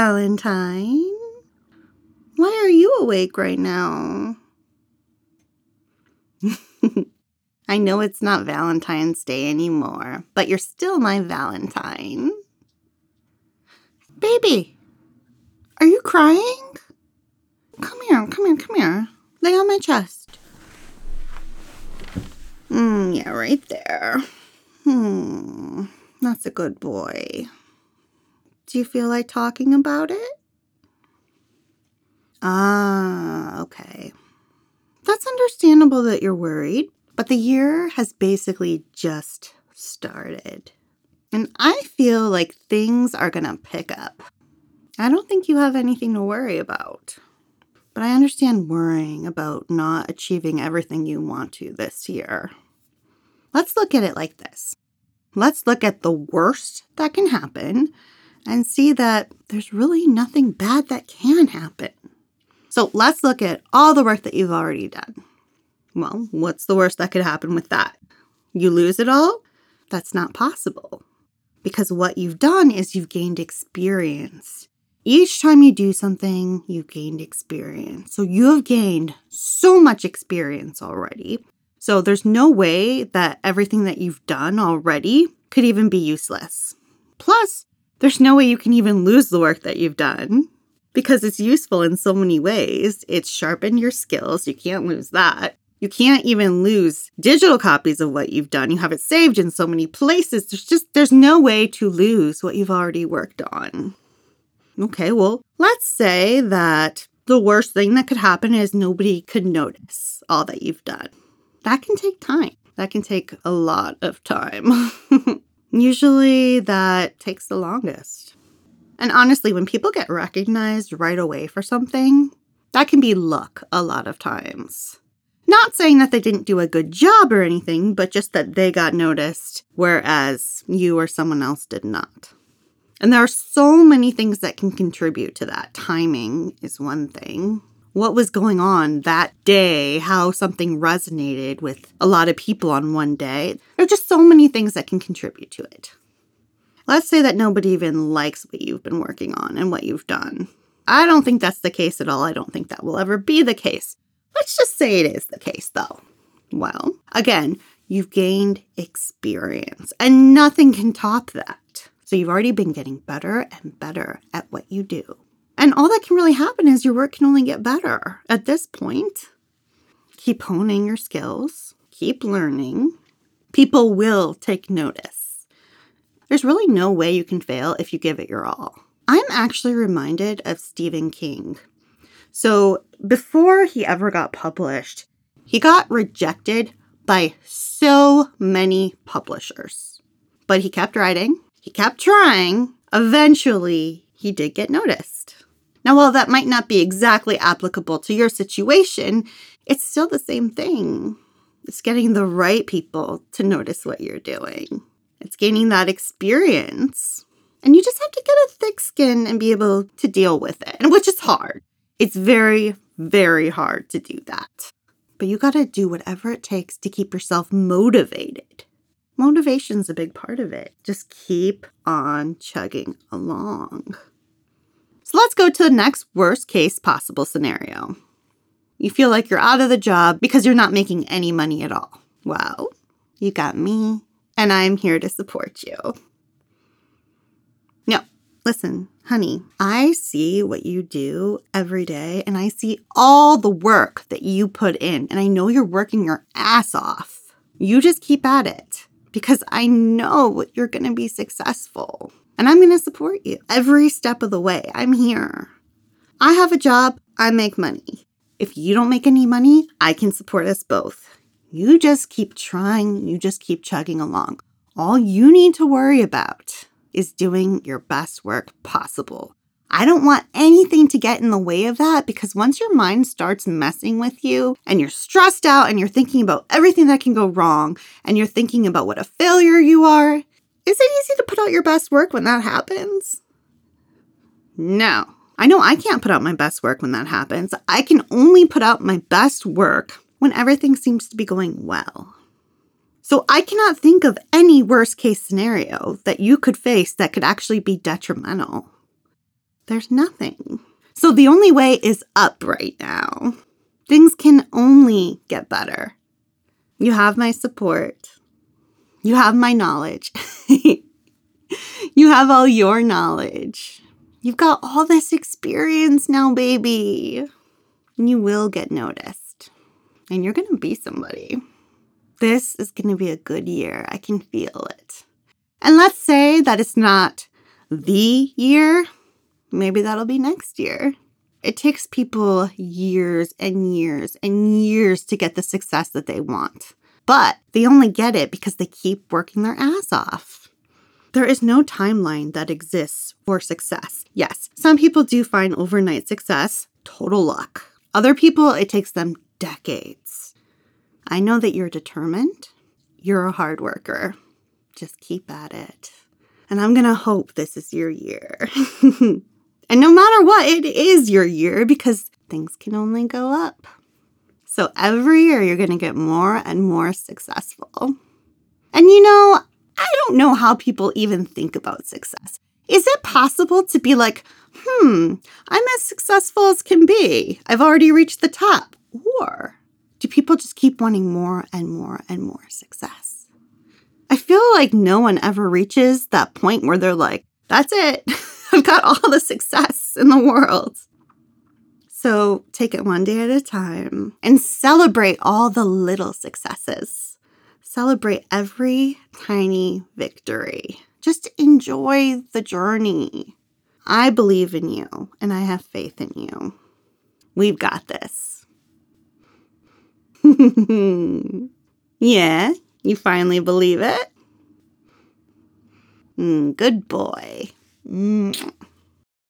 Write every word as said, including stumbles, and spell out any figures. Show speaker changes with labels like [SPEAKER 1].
[SPEAKER 1] Valentine. Why are you awake right now? I know it's not Valentine's Day anymore, but you're still my Valentine. Baby, are you crying? Come here, come here, come here. Lay on my chest. Mm, yeah, right there. Hmm, that's a good boy. Do you feel like talking about it? Ah, okay. That's understandable that you're worried, but the year has basically just started. And I feel like things are going to pick up. I don't think you have anything to worry about. But I understand worrying about not achieving everything you want to this year. Let's look at it like this. Let's look at the worst that can happen and see that there's really nothing bad that can happen. So let's look at all the work that you've already done. Well, what's the worst that could happen with that? You lose it all? That's not possible. Because what you've done is you've gained experience. Each time you do something, you've gained experience. So you have gained so much experience already. So there's no way that everything that you've done already could even be useless. Plus, there's no way you can even lose the work that you've done because it's useful in so many ways. It's sharpened your skills. You can't lose that. You can't even lose digital copies of what you've done. You have it saved in so many places. There's just, there's no way to lose what you've already worked on. Okay, well, let's say that the worst thing that could happen is nobody could notice all that you've done. That can take time. That can take a lot of time. Usually that takes the longest. And honestly, when people get recognized right away for something, that can be luck a lot of times. Not saying that they didn't do a good job or anything, but just that they got noticed, whereas you or someone else did not. And there are so many things that can contribute to that. Timing is one thing. What was going on that day, how something resonated with a lot of people on one day. There are just so many things that can contribute to it. Let's say that nobody even likes what you've been working on and what you've done. I don't think that's the case at all. I don't think that will ever be the case. Let's just say it is the case, though. Well, again, you've gained experience, and nothing can top that. So you've already been getting better and better at what you do. And all that can really happen is your work can only get better. At this point, keep honing your skills, keep learning. People will take notice. There's really no way you can fail if you give it your all. I'm actually reminded of Stephen King. So before he ever got published, he got rejected by so many publishers. But he kept writing. He kept trying. Eventually, he did get noticed. Now, while that might not be exactly applicable to your situation, it's still the same thing. It's getting the right people to notice what you're doing. It's gaining that experience. And you just have to get a thick skin and be able to deal with it, and which is hard. It's very, very hard to do that. But you got to do whatever it takes to keep yourself motivated. Motivation's a big part of it. Just keep on chugging along. So let's go to the next worst case possible scenario. You feel like you're out of the job because you're not making any money at all. Well, you got me, and I'm here to support you. No, listen, honey, I see what you do every day, and I see all the work that you put in, and I know you're working your ass off. You just keep at it, because I know you're going to be successful. And I'm going to support you every step of the way. I'm here. I have a job. I make money. If you don't make any money, I can support us both. You just keep trying. You just keep chugging along. All you need to worry about is doing your best work possible. I don't want anything to get in the way of that, because once your mind starts messing with you and you're stressed out and you're thinking about everything that can go wrong and you're thinking about what a failure you are, is it easy to put out your best work when that happens? No. I know I can't put out my best work when that happens. I can only put out my best work when everything seems to be going well. So I cannot think of any worst case scenario that you could face that could actually be detrimental. There's nothing. So the only way is up right now. Things can only get better. You have my support. You have my knowledge. You have all your knowledge. You've got all this experience now, baby. And you will get noticed. And you're going to be somebody. This is going to be a good year. I can feel it. And let's say that it's not the year. Maybe that'll be next year. It takes people years and years and years to get the success that they want. But they only get it because they keep working their ass off. There is no timeline that exists for success. Yes, some people do find overnight success, total luck. Other people, it takes them decades. I know that you're determined. You're a hard worker. Just keep at it. And I'm going to hope this is your year. And no matter what, it is your year because things can only go up. So every year you're going to get more and more successful. And you know, I don't know how people even think about success. Is it possible to be like, hmm, I'm as successful as can be. I've already reached the top. Or do people just keep wanting more and more and more success? I feel like no one ever reaches that point where they're like, that's it. I've got all the success in the world. So take it one day at a time and celebrate all the little successes. Celebrate every tiny victory. Just enjoy the journey. I believe in you and I have faith in you. We've got this. Yeah, you finally believe it? Mm, good boy. Mm.